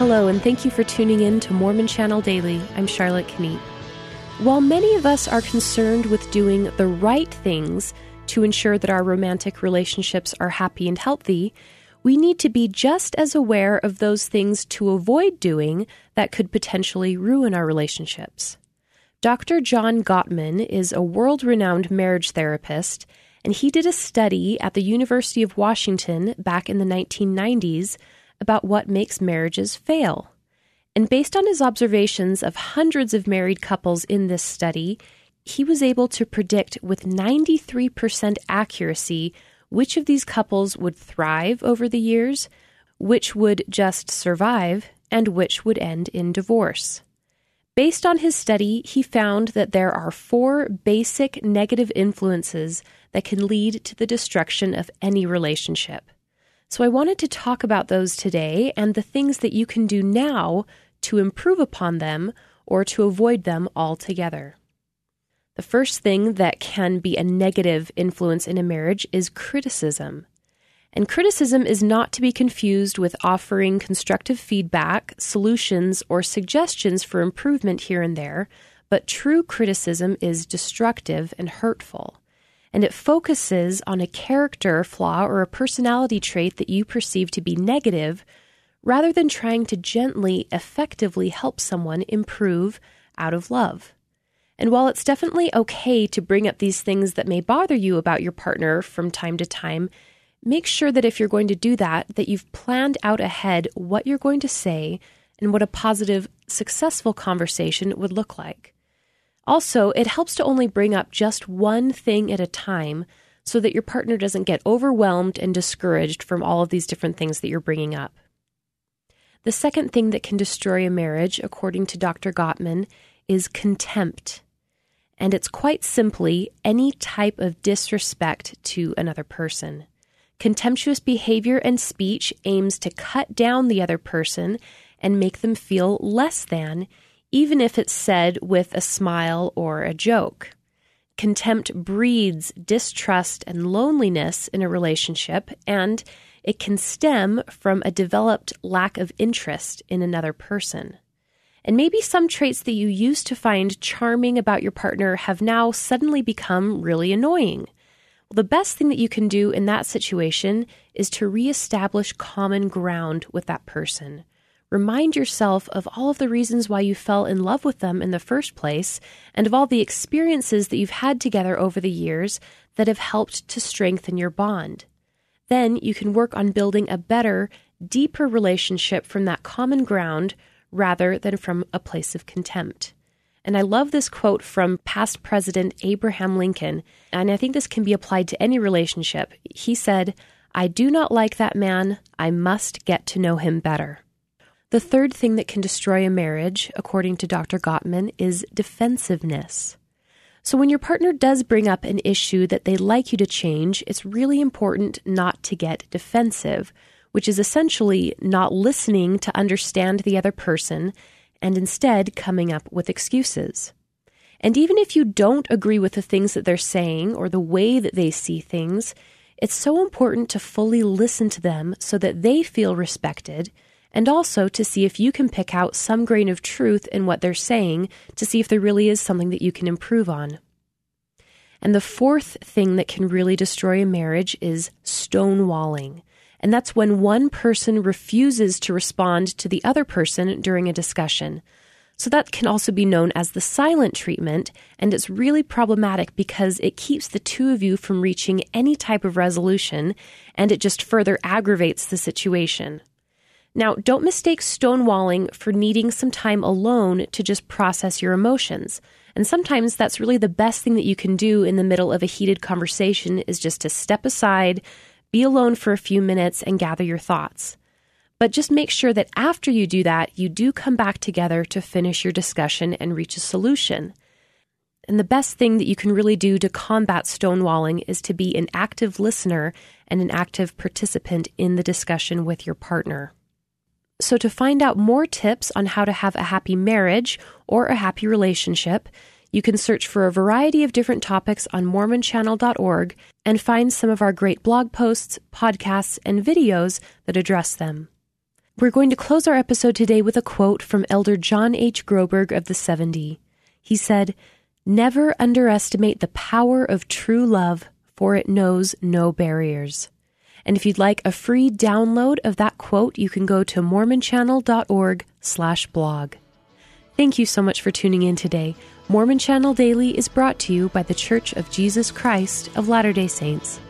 Hello, and thank you for tuning in to Mormon Channel Daily. I'm Charlotte Kniep. While many of us are concerned with doing the right things to ensure that our romantic relationships are happy and healthy, we need to be just as aware of those things to avoid doing that could potentially ruin our relationships. Dr. John Gottman is a world-renowned marriage therapist, and he did a study at the University of Washington back in the 1990s about what makes marriages fail. And based on his observations of hundreds of married couples in this study, he was able to predict with 93% accuracy which of these couples would thrive over the years, which would just survive, and which would end in divorce. Based on his study, he found that there are 4 basic negative influences that can lead to the destruction of any relationship. So I wanted to talk about those today and the things that you can do now to improve upon them or to avoid them altogether. The first thing that can be a negative influence in a marriage is criticism. And criticism is not to be confused with offering constructive feedback, solutions, or suggestions for improvement here and there, but true criticism is destructive and hurtful. And it focuses on a character flaw or a personality trait that you perceive to be negative, rather than trying to gently, effectively help someone improve out of love. And while it's definitely okay to bring up these things that may bother you about your partner from time to time, make sure that if you're going to do that, that you've planned out ahead what you're going to say and what a positive, successful conversation would look like. Also, it helps to only bring up just one thing at a time so that your partner doesn't get overwhelmed and discouraged from all of these different things that you're bringing up. The second thing that can destroy a marriage, according to Dr. Gottman, is contempt. And it's quite simply any type of disrespect to another person. Contemptuous behavior and speech aims to cut down the other person and make them feel less than, even if it's said with a smile or a joke. Contempt breeds distrust and loneliness in a relationship, and it can stem from a developed lack of interest in another person. And maybe some traits that you used to find charming about your partner have now suddenly become really annoying. Well, the best thing that you can do in that situation is to reestablish common ground with that person. Remind yourself of all of the reasons why you fell in love with them in the first place, and of all the experiences that you've had together over the years that have helped to strengthen your bond. Then you can work on building a better, deeper relationship from that common ground rather than from a place of contempt. And I love this quote from past President Abraham Lincoln, and I think this can be applied to any relationship. He said, "I do not like that man. I must get to know him better." The third thing that can destroy a marriage, according to Dr. Gottman, is defensiveness. So when your partner does bring up an issue that they'd like you to change, it's really important not to get defensive, which is essentially not listening to understand the other person and instead coming up with excuses. And even if you don't agree with the things that they're saying or the way that they see things, it's so important to fully listen to them so that they feel respected, and also to see if you can pick out some grain of truth in what they're saying to see if there really is something that you can improve on. And the fourth thing that can really destroy a marriage is stonewalling. And that's when one person refuses to respond to the other person during a discussion. So that can also be known as the silent treatment, and it's really problematic because it keeps the two of you from reaching any type of resolution, and it just further aggravates the situation. Now, don't mistake stonewalling for needing some time alone to just process your emotions. And sometimes that's really the best thing that you can do in the middle of a heated conversation is just to step aside, be alone for a few minutes, and gather your thoughts. But just make sure that after you do that, you do come back together to finish your discussion and reach a solution. And the best thing that you can really do to combat stonewalling is to be an active listener and an active participant in the discussion with your partner. So to find out more tips on how to have a happy marriage or a happy relationship, you can search for a variety of different topics on mormonchannel.org and find some of our great blog posts, podcasts, and videos that address them. We're going to close our episode today with a quote from Elder John H. Groberg of the 70. He said, "Never underestimate the power of true love, for it knows no barriers." And if you'd like a free download of that quote, you can go to mormonchannel.org/blog. Thank you so much for tuning in today. Mormon Channel Daily is brought to you by The Church of Jesus Christ of Latter-day Saints.